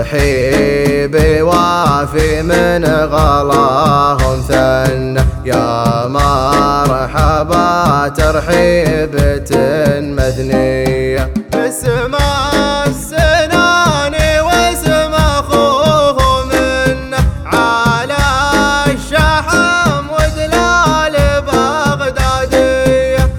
ترحيبي وافي من غلاهم ثنى، يا مرحبا ترحيبة مثنية. اسم السناني واسم اخوه منه، على الشحم ودلال بغدادية.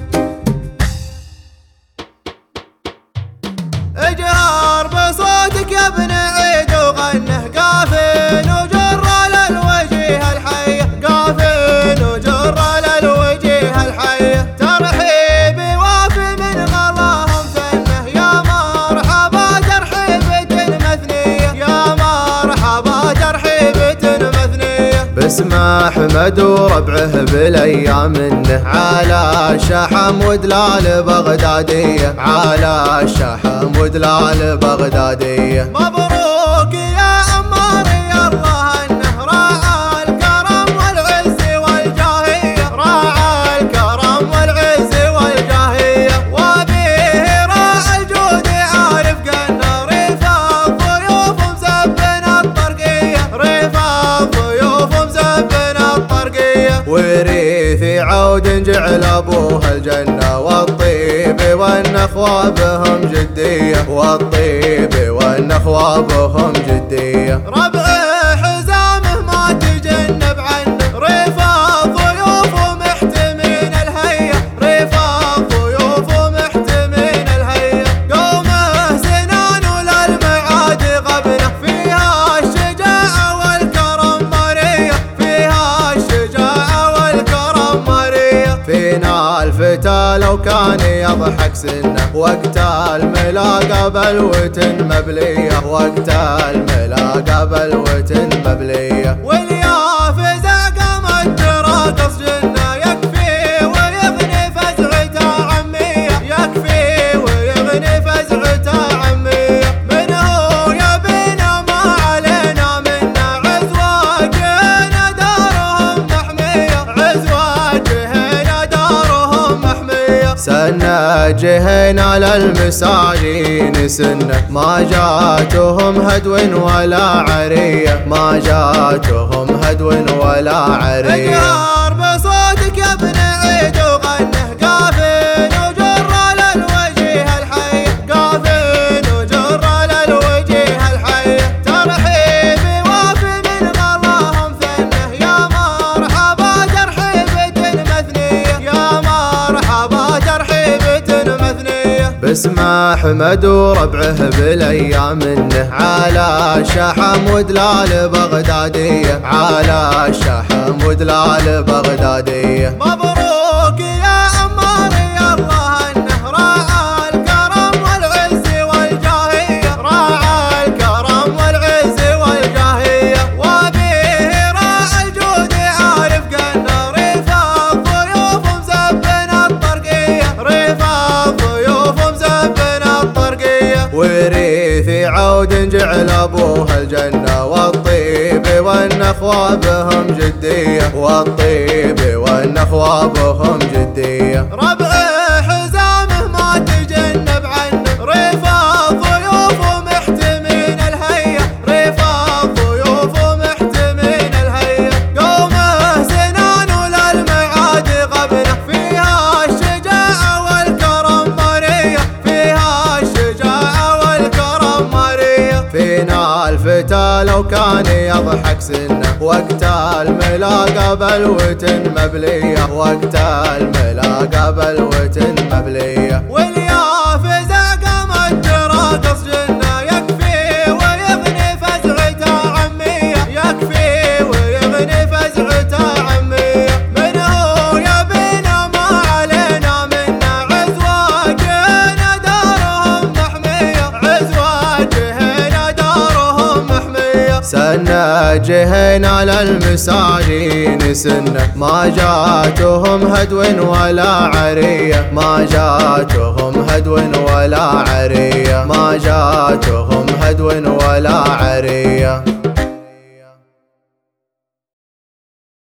اجهر بصوتك يا ابن عيد وغنه، قافل وجر للوجيه الحية، قافل وجر للوجيه الحية. ترحيبي وافي من غلاهم ثنه، يا مرحبا ترحيبة مثنية، يا مرحبا ترحيبة مثنية. باسم احمد وربعه بالايام منه، على شحم ودلال بغدادية، على شحم ودلال بغدادية. مبروك يا عمار يالله انه راعى الكرم والعز والجاهية، راعى الكرم والعز والجاهية. وبه راعى الجود عارف قنا، رفاق ضيوف مزبنا الطرقية، رفاق ضيوف مزبنا الطرقية. وريثي عود جعل ابوها الجنة، والطيب والنخوة بهم جدية، والطيب والنخوة بهم جدية. ربعه حزامه ما تجنب عنه، رفاق ضيوف ومحتمين الهية، رفاق ضيوف ومحتمين الهية. قومه سنان وللمعاد غبنه، فيها الشجاعة والكرم مرية، فيها الشجاعة والكرم مرية. فينا الفتى لو كان يضحك سنه، وقت الملاقى بلوة مبلية، وقت الملاقى بلوة مبلية. واليافزة قامت تراقص جنة، يكفي ويغني فزعته عمية، يكفي ويغني فزعته عمية. من هو يبينا ما علينا منا، عزواجنا دارهم محمية، عزواجنا دارهم محمية. سنة جهينا للمساجين سنة، ما جاتهم هدو ولا عرية، ما جاتهم هدو ولا عرية. اجهر بصوتك يا ابن عيد وغنه، قافل وجر للوجيه الحية، قافل وجر للوجيه الحية. ترحيبي وافي من غلاهم ثنه، يا مرحبا ترحيبة مثنية، يا مرحبا ترحيبة مثنية. باسم احمد وربعه بالايام منه، على شحم ودلال بغدادية، على شحم ودلال بغدادية. مبروك يا عمار يالله انه راعى الكرم والعز والجاهية، راعى الكرم والعز والجاهية. وبه راعى الجود عارف قنا، رفاق ضيوف مزبنا الطرقية، رفاق ضيوف مزبنا الطرقية. وريثي عود جعل ابوها الجنة، والطيب والنخوة بهم جدية، والطيب والنخوة بهم جدية. ربعه حزامه ما تجنب عنه، رفاق ضيوف ومحتمين الهية، رفاق ضيوف ومحتمين الهية. قومه سنان وللمعاد غبنه، فيها الشجاعة والكرم مرية، فيها الشجاعة والكرم مرية. فينا الفتى لو كان يضحك سنه، وقت الملاقى بلوة مبلية، وقت الملاقى بلوة مبلية. واليافزة قامت تراقص جنة، يكفي ويغني فزعته عمية، يكفي ويغني فزعته عمية. من هو يبينا ما علينا منا، عزواجنا دارهم محمية، عزواجنا دارهم محمية. سنة جهينا للمساجين سنة، ما جاتهم هدو ولا عرية، ما جاتهم هدو ولا عرية، ما جاتهم هدو ولا عرية.